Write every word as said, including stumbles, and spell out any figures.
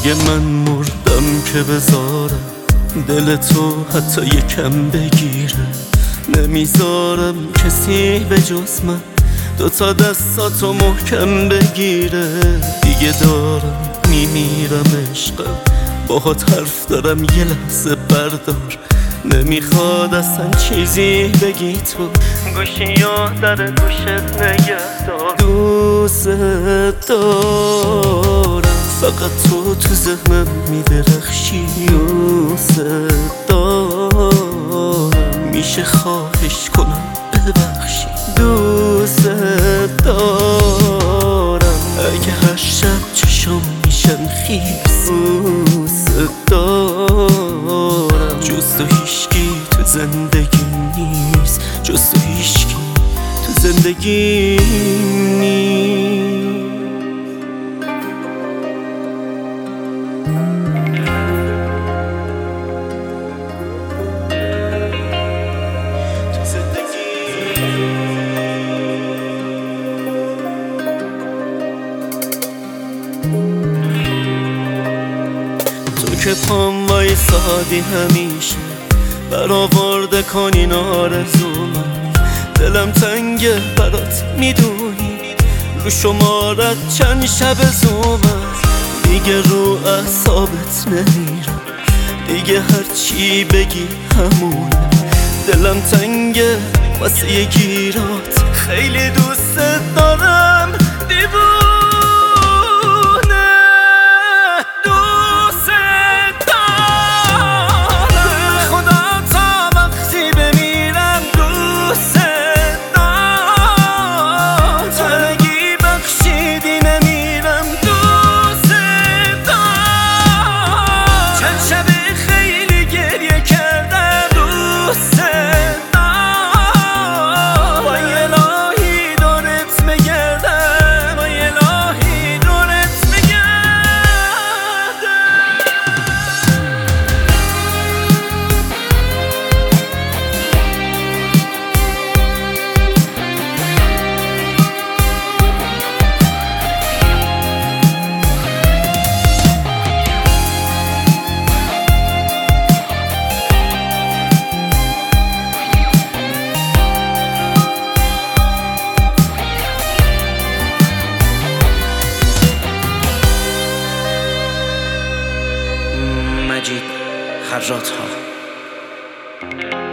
دیگه من مردم که بذارم دل تو حتی یکم بگیره. نمیذارم کسی به جز من دوتا دستاتو محکم بگیره. دیگه دارم میمیرم عشقم، باهات حرف دارم یه لحظه بردار. نمیخواد اصلا چیزی بگی تو، گوشی یا در گوشت نگه دار. دوست دارم فقط تو تو ذهنم میدرخشی. دوست دارم میشه خواهش کنم ببخشی. دوست دارم اگه هر شب چشم میشن خیس. دوست دارم جز تو هیچکی تو زندگی نیست، جز تو هیچکی تو زندگی نیست. تو که پام وایسادی همیشه برآورده کنی آرزومو. دلم تنگه برات میدونی، رو شمارت چند شب زومم. دیگه رو اعصابت نمیرم، دیگه هرچی بگی همونه. دلم تنگه واسه یه گیرات، خیلی دوست دارم دیوونه. دوست دارم خدا تا وقتی بمیرم. دوست دارم تنگی بخشیدی نمیرم. دوست دارم چند شب خیلی گریه کردم. دوست مجید خراط‌ها.